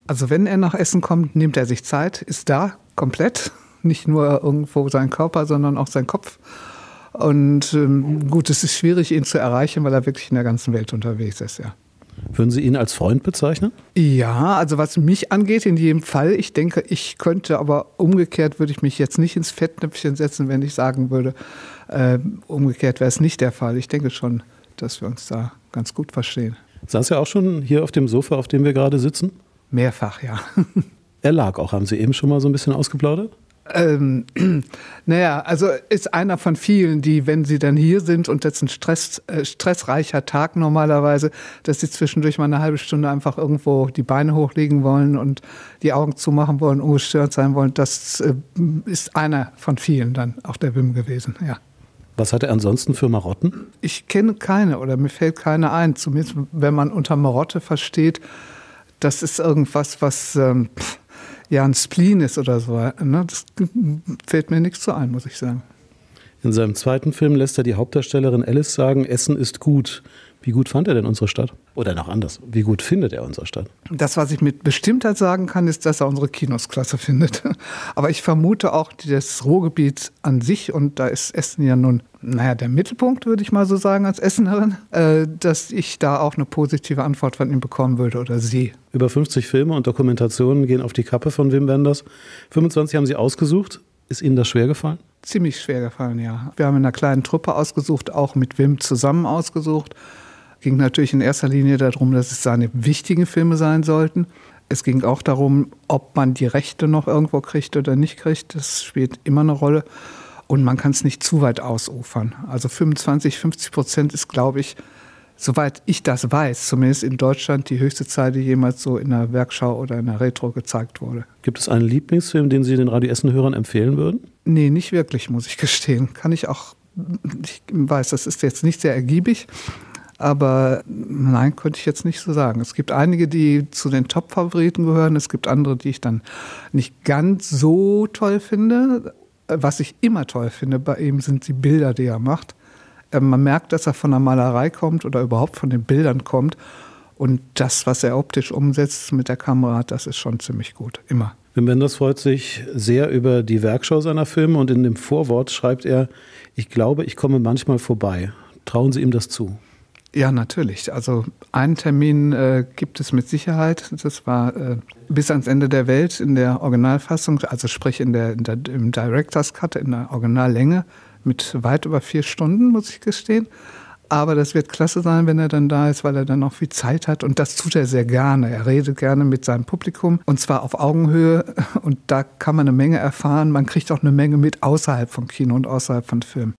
Also wenn er nach Essen kommt, nimmt er sich Zeit, ist da komplett. Nicht nur irgendwo sein Körper, sondern auch sein Kopf. Und gut, es ist schwierig, ihn zu erreichen, weil er wirklich in der ganzen Welt unterwegs ist, ja. Würden Sie ihn als Freund bezeichnen? Ja, also was mich angeht, in jedem Fall. Ich denke, ich könnte, aber umgekehrt würde ich mich jetzt nicht ins Fettnäpfchen setzen, wenn ich sagen würde, umgekehrt wäre es nicht der Fall. Ich denke schon, dass wir uns da ganz gut verstehen. Saß er auch schon hier auf dem Sofa, auf dem wir gerade sitzen? Mehrfach, ja. Er lag auch. Haben Sie eben schon mal so ein bisschen ausgeplaudert? Naja, also ist einer von vielen, die, wenn sie dann hier sind und das ist ein stressreicher Tag normalerweise, dass sie zwischendurch mal eine halbe Stunde einfach irgendwo die Beine hochlegen wollen und die Augen zumachen wollen, ungestört sein wollen. Das ist einer von vielen dann, auch der Wim gewesen, ja. Was hat er ansonsten für Marotten? Ich kenne keine oder mir fällt keine ein. Zumindest, wenn man unter Marotte versteht, das ist irgendwas, was ja ein Spleen ist oder so. Ne? Das fällt mir nichts so ein, muss ich sagen. In seinem zweiten Film lässt er die Hauptdarstellerin Alice sagen, Essen ist gut. Wie gut fand er denn unsere Stadt? Oder noch anders, wie gut findet er unsere Stadt? Das, was ich mit Bestimmtheit sagen kann, ist, dass er unsere Kinos klasse findet. Aber ich vermute auch das Ruhrgebiet an sich, und da ist Essen ja nun, der Mittelpunkt, würde ich mal so sagen, als Essenerin, dass ich da auch eine positive Antwort von ihm bekommen würde oder sie. Über 50 Filme und Dokumentationen gehen auf die Kappe von Wim Wenders. 25 haben Sie ausgesucht. Ist Ihnen das schwer gefallen? Ziemlich schwer gefallen, ja. Wir haben in einer kleinen Truppe ausgesucht, auch mit Wim zusammen ausgesucht. Ging natürlich in erster Linie darum, dass es seine wichtigen Filme sein sollten. Es ging auch darum, ob man die Rechte noch irgendwo kriegt oder nicht kriegt. Das spielt immer eine Rolle. Und man kann es nicht zu weit ausufern. Also 50% ist, glaube ich, soweit ich das weiß, zumindest in Deutschland die höchste Zahl, die jemals so in einer Werkschau oder in einer Retro gezeigt wurde. Gibt es einen Lieblingsfilm, den Sie den Radio Essen-Hörern empfehlen würden? Nee, nicht wirklich, muss ich gestehen. Kann ich auch, ich weiß, das ist jetzt nicht sehr ergiebig. Aber nein, könnte ich jetzt nicht so sagen. Es gibt einige, die zu den Top-Favoriten gehören. Es gibt andere, die ich dann nicht ganz so toll finde. Was ich immer toll finde bei ihm, sind die Bilder, die er macht. Man merkt, dass er von der Malerei kommt oder überhaupt von den Bildern kommt. Und das, was er optisch umsetzt mit der Kamera, das ist schon ziemlich gut. Immer. Wim Wenders freut sich sehr über die Werkschau seiner Filme. Und in dem Vorwort schreibt er, ich glaube, ich komme manchmal vorbei. Trauen Sie ihm das zu? Ja, natürlich. Also einen Termin gibt es mit Sicherheit. Das war bis ans Ende der Welt in der Originalfassung, also sprich im Director's Cut, in der Originallänge, mit weit über 4 Stunden, muss ich gestehen. Aber das wird klasse sein, wenn er dann da ist, weil er dann auch viel Zeit hat. Und das tut er sehr gerne. Er redet gerne mit seinem Publikum, und zwar auf Augenhöhe. Und da kann man eine Menge erfahren. Man kriegt auch eine Menge mit außerhalb vom Kino und außerhalb von Filmen.